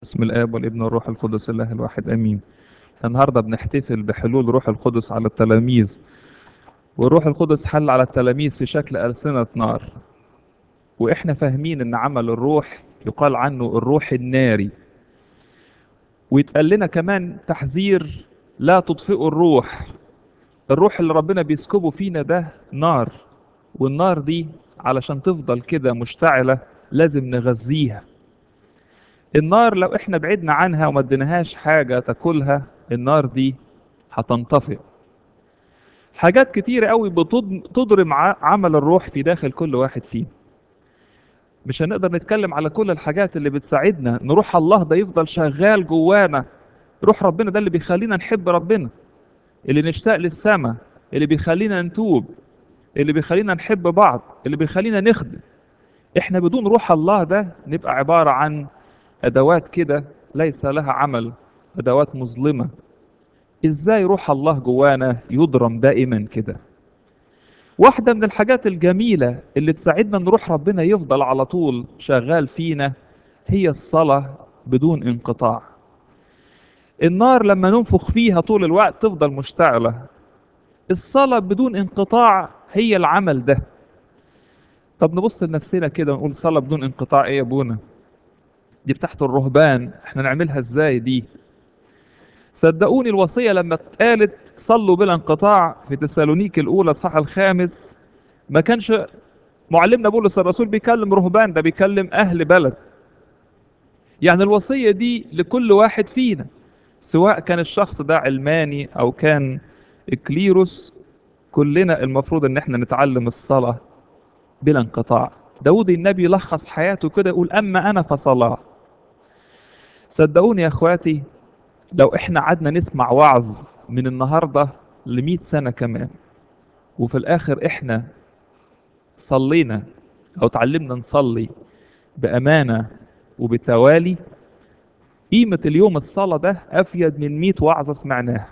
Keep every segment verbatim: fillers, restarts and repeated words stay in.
بسم الآب والابن والروح القدس الله الواحد آمين. النهارده بنحتفل بحلول روح القدس على التلاميذ، والروح القدس حل على التلاميذ في شكل ألسنة نار، وإحنا فاهمين إن عمل الروح يقال عنه الروح الناري، ويتقال لنا كمان تحذير: لا تطفئوا الروح. الروح اللي ربنا بيسكبه فينا ده نار، والنار دي علشان تفضل كده مشتعلة لازم نغذيها. النار لو احنا بعدنا عنها وما اديناهاش حاجة تاكلها، النار دي هتنطفئ. حاجات كتيرة قوي بتض- تضرم ع- عمل الروح في داخل كل واحد فينا. مش هنقدر نتكلم على كل الحاجات اللي بتساعدنا ان روح الله ده يفضل شغال جوانا. روح ربنا ده اللي بيخلينا نحب ربنا، اللي نشتاق للسماء، اللي بيخلينا نتوب، اللي بيخلينا نحب بعض، اللي بيخلينا نخدم. احنا بدون روح الله ده نبقى عبارة عن ادوات كده ليس لها عمل، ادوات مظلمة. ازاي روح الله جوانا يضرم دائما كده؟ واحدة من الحاجات الجميلة اللي تساعدنا ان روح ربنا يفضل على طول شغال فينا هي الصلاة بدون انقطاع. النار لما ننفخ فيها طول الوقت تفضل مشتعلة، الصلاة بدون انقطاع هي العمل ده. طب نبص لنفسنا كده ونقول صلاة بدون انقطاع ايه يا ابونا؟ دي بتاعت الرهبان، احنا نعملها ازاي دي؟ صدقوني الوصية لما اتقالت صلوا بلا انقطاع في تسالونيك الأولى صح الخامس، ما كانش معلمنا بولس الرسول بيكلم رهبان، ده بيكلم أهل بلد. يعني الوصية دي لكل واحد فينا، سواء كان الشخص ده علماني أو كان إكليروس. كلنا المفروض إن احنا نتعلم الصلاة بلا انقطاع. داود النبي لخص حياته كده يقول: أما أنا فصلاة. صدقوني يا أخواتي، لو احنا قعدنا نسمع وعظ من النهاردة لمئة سنة كمان، وفي الآخر احنا صلينا أو تعلمنا نصلي بأمانة وبتوالي، قيمة اليوم الصلاة ده أفيد من مئة وعظة سمعناها.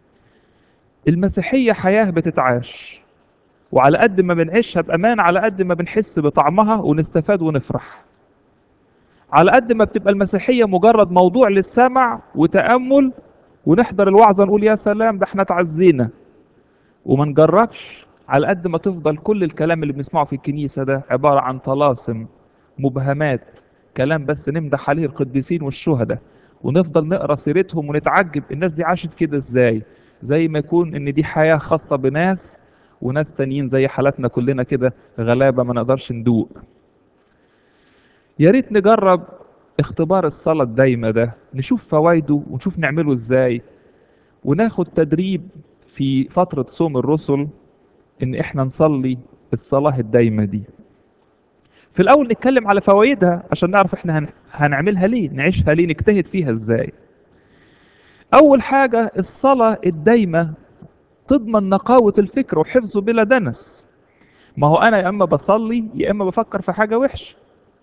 المسيحية حياة بتتعاش، وعلى قد ما بنعيشها بأمان على قد ما بنحس بطعمها ونستفاد ونفرح. على قد ما بتبقى المسيحية مجرد موضوع للسمع وتأمل، ونحضر الوعظة نقول يا سلام ده احنا اتعزينا، وما نجربش، على قد ما تفضل كل الكلام اللي بنسمعه في الكنيسة ده عبارة عن طلاسم، مبهمات، كلام بس نمدح عليه القديسين والشهداء، ونفضل نقرا سيرتهم ونتعجب الناس دي عاشت كده ازاي، زي ما يكون ان دي حياة خاصة بناس، وناس تانيين زي حالاتنا كلنا كده غلابة ما نقدرش ندوق. يا ريت نجرب اختبار الصلاة الدايمة ده، نشوف فوائده ونشوف نعمله ازاي، وناخد تدريب في فترة صوم الرسل ان احنا نصلي الصلاة الدايمة دي. في الاول نتكلم على فوائدها عشان نعرف احنا هن... هنعملها ليه، نعيشها ليه، نجتهد فيها ازاي. اول حاجة الصلاة الدايمة تضمن نقاوة الفكر وحفظه بلا دنس. ما هو انا يا اما بصلي يا اما بفكر في حاجة وحش.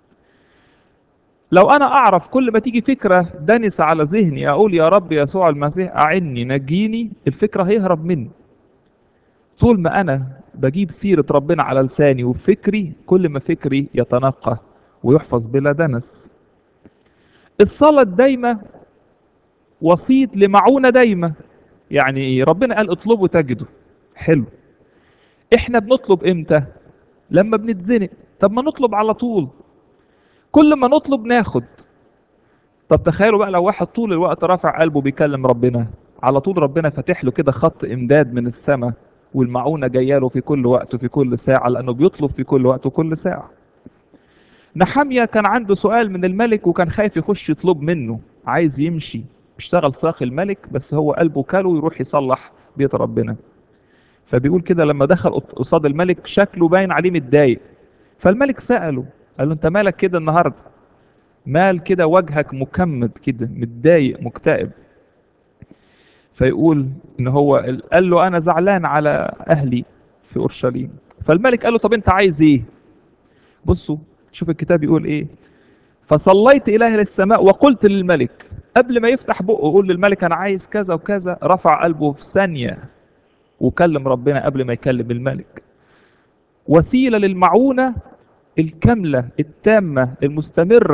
لو انا اعرف كل ما تيجي فكرة دنسة على ذهني اقول يا رب يسوع المسيح اعني نجيني، الفكرة هيهرب مني. طول ما انا بجيب سيرة ربنا على لساني وفكري، كل ما فكري يتنقى ويحفظ بلا دنس. الصلاة الدايمة وسيط لمعونة دايمة. يعني ايه؟ ربنا قال اطلبوا تجدوا. حلو. احنا بنطلب امتى؟ لما بنتزنق. طب ما نطلب على طول، كل ما نطلب ناخد. طب تخيلوا بقى لو واحد طول الوقت رافع قلبه بيكلم ربنا، على طول ربنا فاتح له كده خط امداد من السماء، والمعونة جايه له في كل وقت وفي كل ساعة، لأنه بيطلب في كل وقت وكل ساعة. نحمية كان عنده سؤال من الملك وكان خايف يخش يطلب منه، عايز يمشي يشتغل ساقي الملك، بس هو قلبه كاله يروح يصلح بيت ربنا. فبيقول كده لما دخل قط- قصاد الملك شكله باين عليه متضايق، فالملك سأله، قال له انت مالك كده النهارده؟ مال كده وجهك مكمد كده متضايق مكتئب؟ فيقول ان هو ال- قال له انا زعلان على اهلي في اورشليم. فالملك قال له طب انت عايز ايه؟ بصوا، شوف الكتاب يقول ايه: فصليت إله للسماء وقلت للملك. قبل ما يفتح بقه يقول للملك أنا عايز كذا وكذا، رفع قلبه في ثانية وكلم ربنا قبل ما يكلم الملك. وسيلة للمعونة الكاملة التامة المستمرة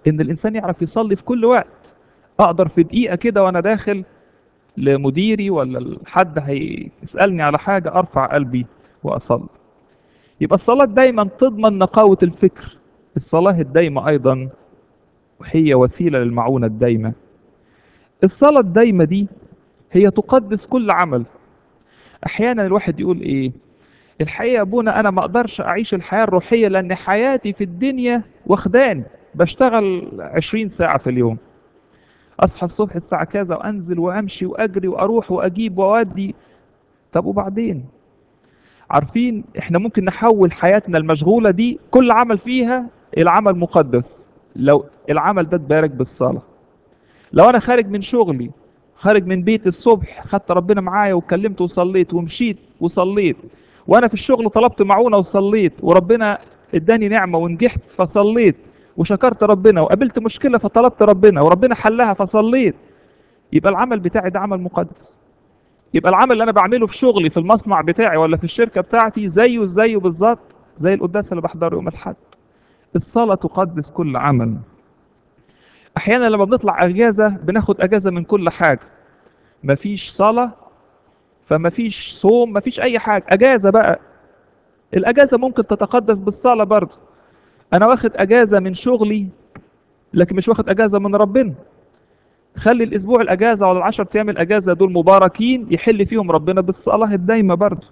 ان الانسان يعرف يصلي في كل وقت. اقدر في دقيقة كده وانا داخل لمديري ولا حد هيسألني على حاجة ارفع قلبي واصلي. يبقى الصلاة دايما تضمن نقاوة الفكر. الصلاة الدايمة ايضا هي وسيلة للمعونة الدايمة. الصلاة الدايمة دي هي تقدس كل عمل. احيانا الواحد يقول ايه، الحقيقة يا ابونا انا ما اقدرش اعيش الحياة الروحية لان حياتي في الدنيا واخداني، بشتغل عشرين ساعة في اليوم، اصحى الصبح الساعة كذا وانزل وامشي واجري واروح واجيب واودي. طب وبعدين؟ عارفين احنا ممكن نحول حياتنا المشغولة دي كل عمل فيها الى عمل مقدس لو العمل ده اتبارك بالصلاة. لو انا خارج من شغلي، خارج من بيت الصبح، خدت ربنا معايا وكلمت وصليت ومشيت وصليت، وانا في الشغل طلبت معونة وصليت وربنا اداني نعمة ونجحت فصليت وشكرت ربنا، وقابلت مشكلة فطلبت ربنا وربنا حلها فصليت، يبقى العمل بتاعي ده عمل مقدس. يبقى العمل اللي انا بعمله في شغلي في المصنع بتاعي ولا في الشركة بتاعتي زيه زيه بالظبط زي القداس اللي بحضره يوم الاحد. الصلاة تقدس كل عمل. احيانا لما بنطلع اجازة بناخد اجازة من كل حاجة، مفيش صلاة فمفيش صوم مفيش اي حاجة، اجازة بقى. الاجازة ممكن تتقدس بالصلاة برضه. انا واخد اجازة من شغلي لكن مش واخد اجازة من ربنا. خلي الاسبوع الاجازة ولا العشر ايام الاجازة دول مباركين يحل فيهم ربنا بالصلاة الدايمة برضه.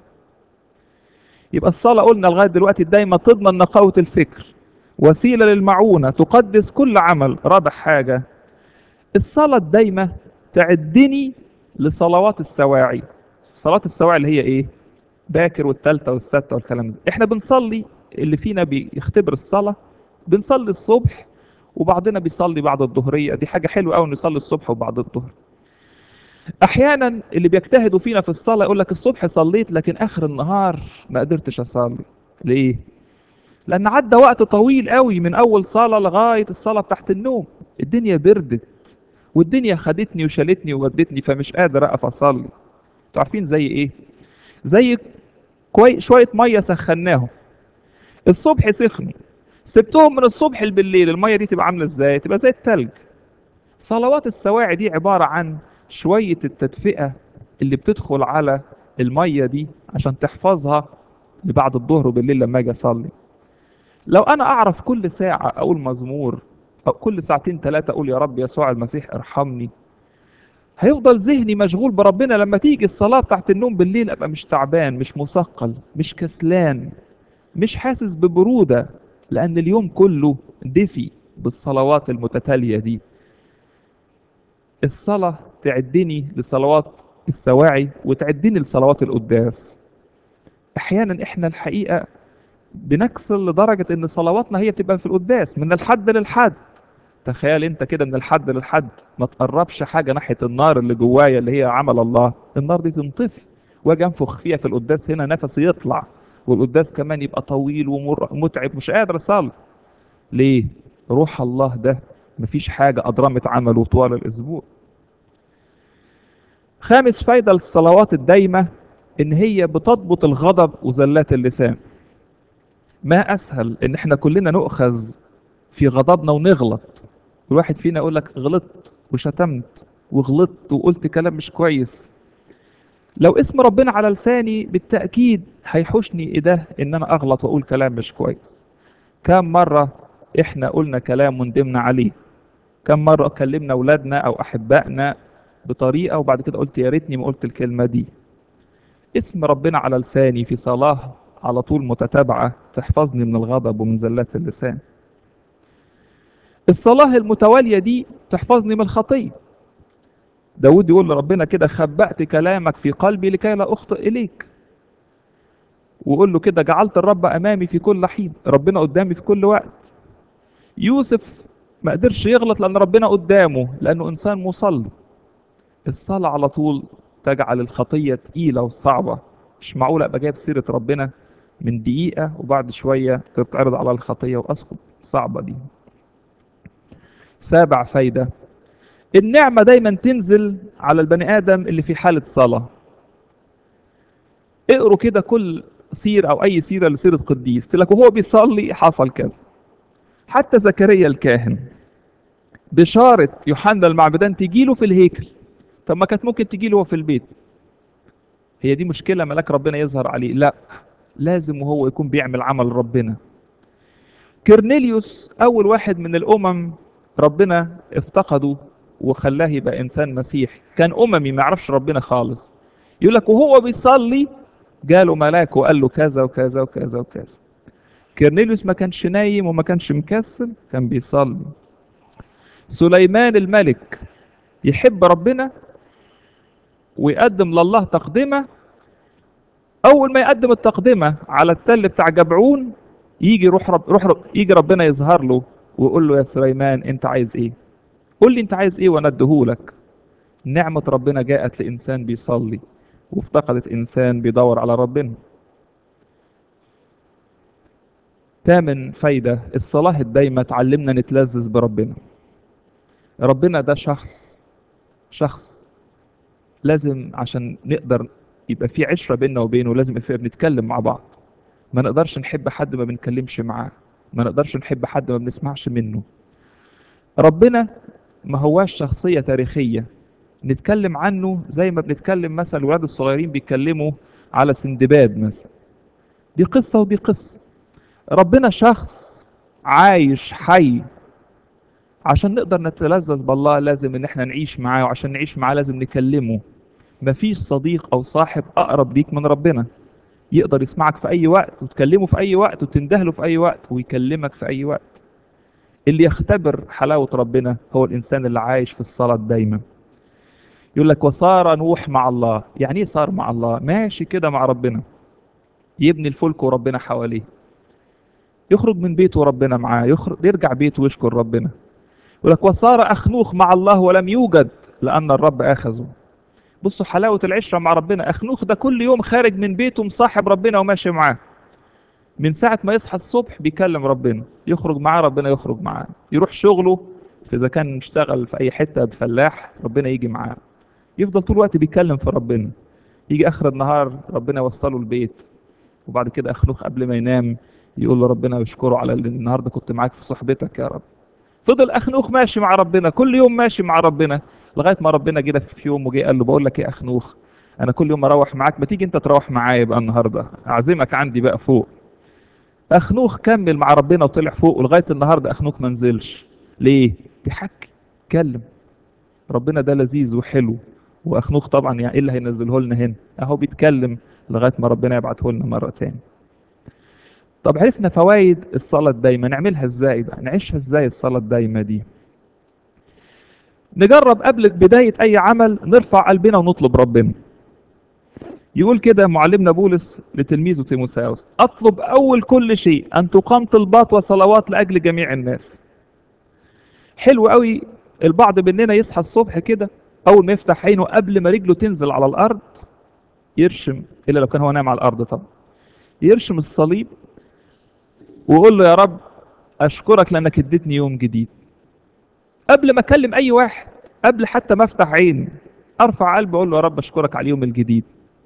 يبقى الصلاة قلنا لغاية دلوقتي الدايمة تضمن نقاوة الفكر، وسيلة للمعونة، تقدس كل عمل. رابع حاجة، الصلاة الدايمة تعدني لصلوات السواعي. صلاة السواعي اللي هي ايه؟ باكر والتالتة والستة والكلام ده. احنا بنصلي، اللي فينا بيختبر الصلاة بنصلي الصبح وبعضنا بيصلي بعد الظهرية، دي حاجة حلوة قوي نصلي الصبح وبعد الظهر. احيانا اللي بيجتهدوا فينا في الصلاة يقول لك الصبح صليت لكن اخر النهار ما قدرتش اصلي. ليه؟ لان عدى وقت طويل قوي من اول صلاة لغاية الصلاة تحت النوم، الدنيا بردت والدنيا خدتني وشالتني وودتني فمش قادر اقف اصلي. انتوا عارفين زي ايه؟ زي كوي شويه ميه سخناهم الصبح سخنوا، سبتهم من الصبح بالليل، الميه دي تبقى عامله ازاي؟ تبقى زي التلج. صلوات السواعي دي عباره عن شويه التدفئه اللي بتدخل على الميه دي عشان تحفظها لبعد الظهر وبالليل لما اجي اصلي. لو انا اعرف كل ساعه اقول مزمور او كل ساعتين ثلاثه اقول يا رب يسوع المسيح ارحمني، هيفضل ذهني مشغول بربنا. لما تيجي الصلاة تحت النوم بالليل ابقى مش تعبان، مش مثقل، مش كسلان، مش حاسس ببرودة، لأن اليوم كله دفي بالصلوات المتتالية دي. الصلاة تعدني لصلوات السواعي وتعدني لصلوات القداس. أحيانا إحنا الحقيقة بنكسل لدرجة إن صلواتنا هي بتبقى في القداس من الحد للحد. تخيل انت كده من الحد للحد ما تقربش حاجة ناحية النار اللي جوايا اللي هي عمل الله، النار دي تنطفي واجي انفخ فيها في القداس هنا نفسي يطلع، والقداس كمان يبقى طويل ومتعب مش قادر اصلي. ليه؟ روح الله ده مفيش حاجة أضرمت عمله طوال الأسبوع. خامس فايدة للصلوات الدايمة إن هي بتضبط الغضب وزلات اللسان. ما أسهل إن إحنا كلنا نؤخذ في غضبنا ونغلط. الواحد فينا يقول لك غلطت وشتمت وغلطت وقلت كلام مش كويس، لو اسم ربنا على لساني بالتأكيد هيحوشني ايه ده ان انا اغلط واقول كلام مش كويس. كم مرة احنا قلنا كلام وندمنا عليه؟ كم مرة كلمنا اولادنا او احبائنا بطريقة وبعد كده قلت يا ريتني ما قلت الكلمة دي. اسم ربنا على لساني في صلاة على طول متتابعة تحفظني من الغضب ومن زلات اللسان. الصلاة المتوالية دي تحفظني من الخطية. داود يقول لربنا كده خبأت كلامك في قلبي لكي لا أخطئ إليك. ويقول له كده جعلت الرب أمامي في كل حين، ربنا قدامي في كل وقت. يوسف ما قدرش يغلط لأن ربنا قدامه لأنه إنسان مصلي. الصلاة على طول تجعل الخطية تقيلة وصعبة. مش معقول أبقى جايب سيرة ربنا من دقيقة وبعد شوية تتعرض على الخطية وأسقط، صعبة دي. سابع فايدة، النعمة دايما تنزل على البني آدم اللي في حالة صلاة. اقروا كده كل سيرة أو أي سيرة لسيرة قديس تلاقوا وهو بيصلي حصل كذا. حتى زكريا الكاهن بشارة يوحنا المعمدان تجيله في الهيكل. طب ما كانت ممكن تجيله هو في البيت. هي دي مشكلة ملاك ربنا يظهر عليه؟ لا، لازم وهو يكون بيعمل عمل ربنا. كرنيليوس أول واحد من الأمم ربنا افتقده وخلاه يبقى إنسان مسيحي، كان أممي ما يعرفش ربنا خالص. يقول لك وهو بيصلي جاله ملاك وقال له كذا وكذا وكذا وكذا. كرنيليوس ما كانش نايم وما كانش مكسل، كان بيصلي. سليمان الملك يحب ربنا ويقدم لله تقدمة، أول ما يقدم التقدمة على التل بتاع جبعون يجي روح رب روح رب يجي ربنا يظهر له ويقول له يا سليمان أنت عايز إيه؟ قول لي أنت عايز إيه وأنا أديهولك. نعمة ربنا جاءت لإنسان بيصلي وافتقدت إنسان بيدور على ربنا. تامن فايدة، الصلاة الدايمة تعلمنا نتلذذ بربنا. ربنا ده شخص شخص لازم عشان نقدر يبقى في عشرة بيننا وبينه لازم يبقى بنتكلم مع بعض. ما نقدرش نحب حد ما بنتكلمش معاه، ما نقدرش نحب حد ما بنسمعش منه. ربنا ما هواش شخصية تاريخية نتكلم عنه زي ما بنتكلم مثلا الولاد الصغيرين بيتكلموا على سندباد مثلا. دي قصة ودي قصة. ربنا شخص عايش حي. عشان نقدر نتلذذ بالله لازم ان احنا نعيش معاه، وعشان نعيش معاه لازم نكلمه. مفيش صديق او صاحب اقرب ليك من ربنا. يقدر يسمعك في اي وقت وتكلمه في اي وقت وتندهله في اي وقت ويكلمك في اي وقت. اللي يختبر حلاوة ربنا هو الانسان اللي عايش في الصلاة دايما. يقول لك وصار نوح مع الله. يعني ايه صار مع الله؟ ماشي كده مع ربنا، يبني الفلك وربنا حواليه، يخرج من بيته وربنا معاه، يخرج يرجع بيته ويشكر ربنا. يقول لك وصار اخنوخ مع الله ولم يوجد لان الرب اخذه. بصوا حلاوة العشرة مع ربنا. اخنوخ ده كل يوم خارج من بيته مصاحب ربنا وماشي معاه. من ساعة ما يصحى الصبح بيكلم ربنا، يخرج معاه ربنا يخرج معاه، يروح شغله في إذا كان مشتغل في أي حتة بفلاح ربنا يجي معاه، يفضل طول الوقت بيتكلم في ربنا. يجي آخر النهار ربنا يوصله البيت، وبعد كده أخلوخ قبل ما ينام يقول له ربنا يشكره على اللي النهارده كنت معاك في صحبتك يا رب. فضل أخنوخ ماشي مع ربنا، كل يوم ماشي مع ربنا، لغاية ما ربنا جه في يوم وجه قال له بقول لك إيه يا أخنوخ، أنا كل يوم أروح معاك، ما تيجي أنت تروح معايا بقى النهارده، أعزمك عندي بقى فوق. اخنوخ كمل مع ربنا وطلع فوق، ولغايه النهارده اخنوخ ما نزلش. ليه؟ بيحكي اتكلم. ربنا ده لذيذ وحلو. واخنوخ طبعا يعني ايه اللي هينزله لنا هنا؟ اهو بيتكلم لغايه ما ربنا يبعته لنا مره تاني. طب عرفنا فوائد الصلاه الدايمه، نعملها ازاي بقى؟ نعيشها ازاي الصلاه الدايمه دي؟ نجرب قبل بدايه اي عمل نرفع قلبنا ونطلب ربنا. يقول كده معلمنا بولس لتلميذه تيموثاوس اطلب اول كل شيء ان تقام طلبات وصلوات لاجل جميع الناس. حلو قوي. البعض مننا يصحى الصبح كده اول ما يفتح عينه قبل ما رجله تنزل على الارض يرشم، الا لو كان هو نايم على الارض طبعا، يرشم الصليب ويقول له يا رب اشكرك لانك اديتني يوم جديد. قبل ما اكلم اي واحد، قبل حتى ما افتح عيني، ارفع قلبي اقول له يا رب اشكرك على اليوم الجديد.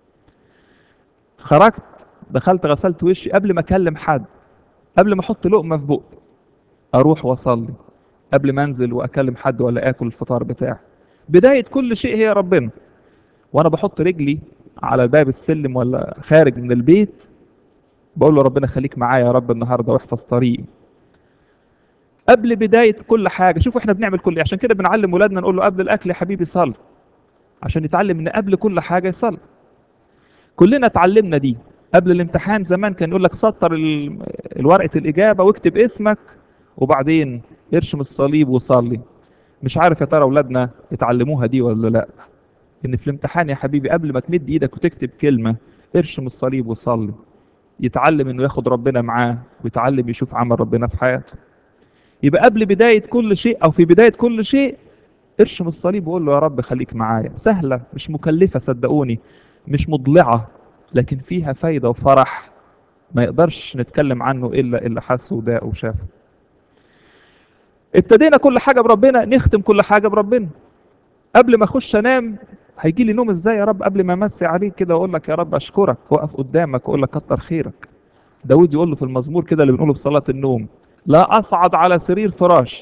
خرجت دخلت غسلت وشي، قبل ما اكلم حد، قبل ما احط لقمه في بقي اروح واصلي، قبل ما انزل واكلم حد ولا اكل الفطار بتاعي. بدايه كل شيء هي ربنا. وانا بحط رجلي على باب السلم ولا خارج من البيت بقول له ربنا خليك معايا يا رب النهارده واحفظ طريقي. قبل بدايه كل حاجه. شوفوا احنا بنعمل كل إيه. عشان كده بنعلم ولادنا نقول له قبل الاكل يا حبيبي صلي، عشان يتعلم ان قبل كل حاجه يصلي. كلنا اتعلمنا دي. قبل الامتحان زمان كان يقول لك سطر ال- الورقه الاجابه واكتب اسمك وبعدين ارشم الصليب وصلي. مش عارف يا ترى اولادنا اتعلموها دي ولا لا. ان في الامتحان يا حبيبي قبل ما تمد ايدك وتكتب كلمه ارشم الصليب وصلي. يتعلم انه ياخد ربنا معاه ويتعلم يشوف عمل ربنا في حياته. يبقى قبل بداية كل شيء او في بداية كل شيء ارشم الصليب وقول له يا رب خليك معايا. سهلة مش مكلفة صدقوني، مش مضلعة، لكن فيها فايدة وفرح ما يقدرش نتكلم عنه الا اللي حسه وده وشافه. ابتدينا كل حاجة بربنا نختم كل حاجة بربنا. قبل ما اخش انام هيجي لي نوم ازاي يا رب؟ قبل ما امسي عليك كده واقول لك يا رب اشكرك واقف قدامك واقول لك كتر خيرك. داود يقول له في المزمور كده اللي بنقوله في صلاة النوم لا أصعد على سرير فراش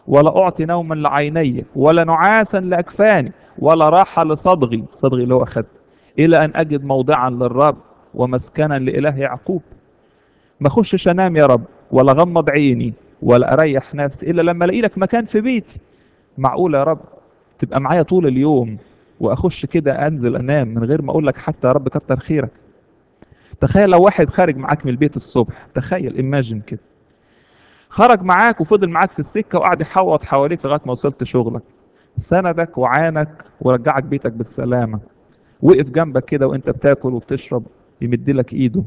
ولا أعطي نوما لعيني، ولا نعاسا لأكفاني، ولا راحة لصدغي، صدغي اللي هو أخد، إلى أن أجد موضعا للرب ومسكنا لإله يعقوب. ما أخشش أنام يا رب، ولا غمض عيني، ولا أريح نفسي إلا لما ألاقي لك مكان في بيتي. معقول يا رب تبقى معايا طول اليوم وأخش كده أنزل أنام من غير ما أقول لك حتى يا رب كتر خيرك؟ تخيل لو واحد خارج معاك من البيت الصبح، تخيل ايماجن كده، خرج معاك وفضل معاك في السكة وقعد يحوط حواليك لغاية ما وصلت شغلك، سندك وعانك ورجعك بيتك بالسلامة، وقف جنبك كده وانت بتاكل وبتشرب، يمد لك ايده،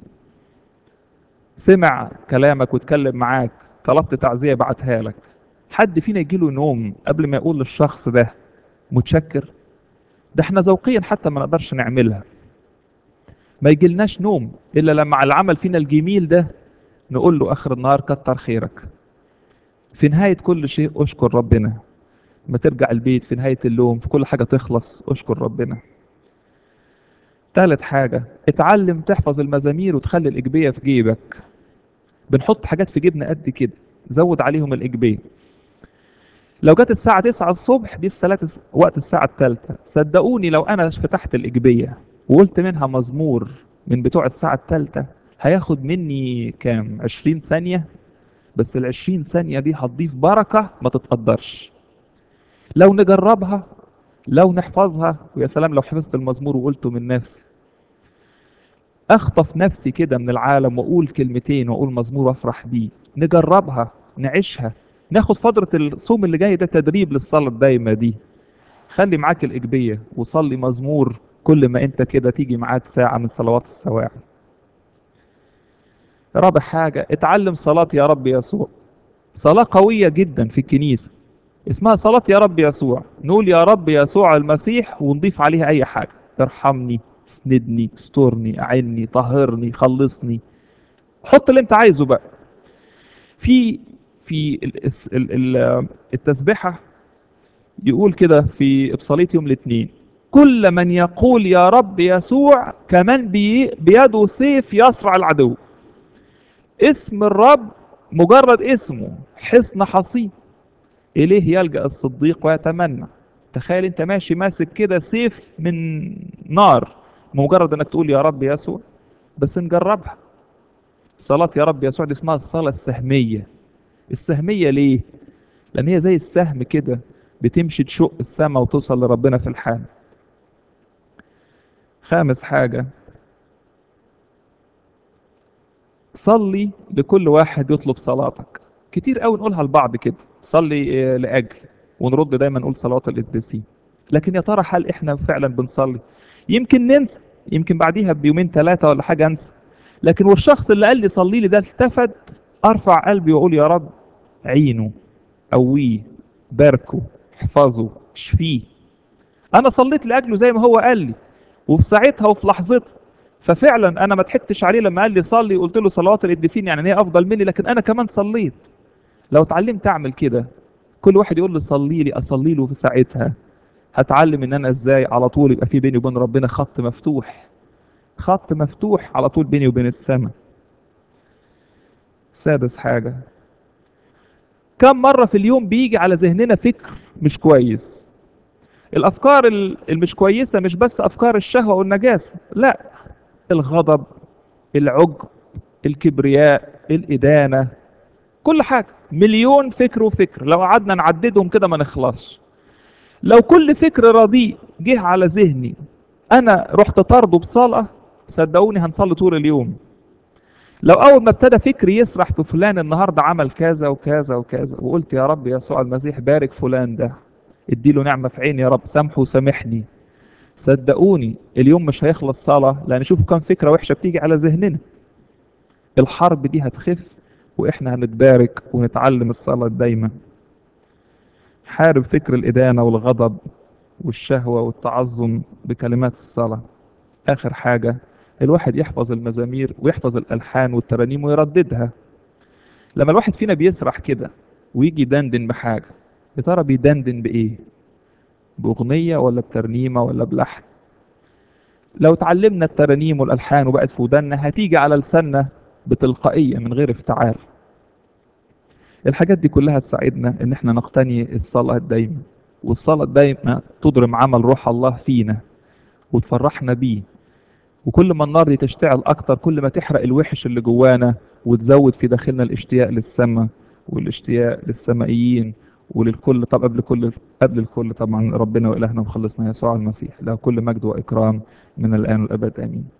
سمع كلامك واتكلم معاك، طلبت تعزية بعتها لك. حد فينا يجيله نوم قبل ما يقول للشخص ده متشكر؟ ده احنا ذوقيا حتى ما نقدرش نعملها. ما يجيلناش نوم الا لما على العمل فينا الجميل ده نقول له اخر النهار كتر خيرك. في نهاية كل شيء اشكر ربنا. ما ترجع البيت في نهاية اليوم في كل حاجة تخلص اشكر ربنا. ثالث حاجة، اتعلم تحفظ المزامير وتخلي الإجبية في جيبك. بنحط حاجات في جيبنا قد كده، زود عليهم الإجبية. لو جت الساعة تسعة الصبح، دي الصلاة وقت الساعة الثالثة، صدقوني لو أنا فتحت الإجبية وقلت منها مزمور من بتوع الساعة الثالثة، هياخد مني كام؟ عشرين ثانية. بس العشرين ثانية دي هتضيف بركة ما تتقدرش. لو نجربها، لو نحفظها، ويا سلام لو حفظت المزمور وقلته من نفسي، اخطف نفسي كده من العالم واقول كلمتين واقول مزمور وافرح بيه. نجربها، نعيشها، ناخد فترة الصوم اللي جاي ده تدريب للصلاة الدايمة دي. خلي معاك الإجبية وصلي مزمور كل ما انت كده تيجي معاك ساعة من صلوات السواعي. رابع حاجة، اتعلم صلاة يا رب يسوع. صلاة قوية جدا في الكنيسة اسمها صلاة يا رب يسوع. نقول يا رب يسوع المسيح ونضيف عليها أي حاجة: ارحمني، اسندني، استرني، أعني، طهرني، خلصني. حط اللي أنت عايزه بقى. في في ال- الس- ال- ال- التسبيحة يقول كده في إبصالية يوم الاثنين: كل من يقول يا رب يسوع كمان بي بيده سيف يصرع العدو. اسم الرب مجرد اسمه حصن حصين، إليه يلجأ الصديق ويتمنى. تخيل انت ماشي ماسك كده سيف من نار، مجرد انك تقول يا رب يسوع. بس نجربها. صلاة يا رب يسوع دي اسمها الصلاة السهمية. السهمية ليه؟ لأن هي زي السهم كده، بتمشي تشق السماء وتوصل لربنا في الحال. خامس حاجة، صلي لكل واحد يطلب صلاتك. كتير قوي نقولها لبعض كده، صلي آه، لأجل، ونرد دايما نقول صلوات القديسين. لكن يا ترى هل احنا فعلا بنصلي؟ يمكن ننسى، يمكن بعديها بيومين ثلاثة ولا حاجة انسى. لكن والشخص اللي قال لي صلي لي ده التفت، ارفع قلبي واقول يا رب عينه، قويه، باركه، احفظه، اشفيه. انا صليت لاجله زي ما هو قال لي، وفي ساعتها وفي لحظتها. ففعلا انا ما ضحكتش عليه لما قال لي صلي، قلت له صلوات القديسين يعني إن هي افضل مني، لكن انا كمان صليت. لو اتعلمت اعمل كده، كل واحد يقول لي صلي لي اصلي له في ساعتها، هتعلم ان انا ازاي على طول يبقى في بيني وبين ربنا خط مفتوح، خط مفتوح على طول بيني وبين السماء. سادس حاجة، كم مرة في اليوم بيجي على ذهننا فكر مش كويس؟ الافكار ال- المش كويسة مش بس افكار الشهوة والنجاسة، لا، الغضب، العجب، الكبرياء، الإدانة، كل حاجة. مليون فكر وفكر لو قعدنا نعددهم كده ما نخلصش. لو كل فكر رديء جه على ذهني انا رحت طرده بصلاة، صدقوني هنصلي طول اليوم. لو اول ما ابتدى فكري يسرح في فلان النهارده عمل كذا وكذا وكذا، وقلت يا رب يسوع المسيح بارك فلان ده، اديله نعمة في عيني يا رب، سامحه وسامحني، صدقوني اليوم مش هيخلص صلاة. لان شوفوا كم فكرة وحشة بتيجي على ذهننا. الحرب دي هتخف واحنا هنتبارك ونتعلم الصلاة دايما. حارب فكر الإدانة والغضب والشهوة والتعظم بكلمات الصلاة. آخر حاجة، الواحد يحفظ المزامير ويحفظ الألحان والترانيم ويرددها. لما الواحد فينا بيسرح كده ويجي يدندن بحاجة، يا ترى بيدندن بإيه؟ بأغنية ولا بترنيمة ولا بلحن؟ لو اتعلمنا الترانيم والألحان وبقت في ودنا، هتيجي على لساننا بتلقائية من غير افتعال. الحاجات دي كلها تساعدنا ان احنا نقتني الصلاة الدايمة، والصلاة الدايمة تضرم عمل روح الله فينا وتفرحنا بيه. وكل ما النار دي تشتعل اكتر، كل ما تحرق الوحش اللي جوانا وتزود في داخلنا الاشتياق للسماء والاشتياق للسمائيين وللكل. طب قبل كل قبل الكل طبعا ربنا وإلهنا ومخلصنا يسوع المسيح، له كل مجد وإكرام من الآن والأبد آمين.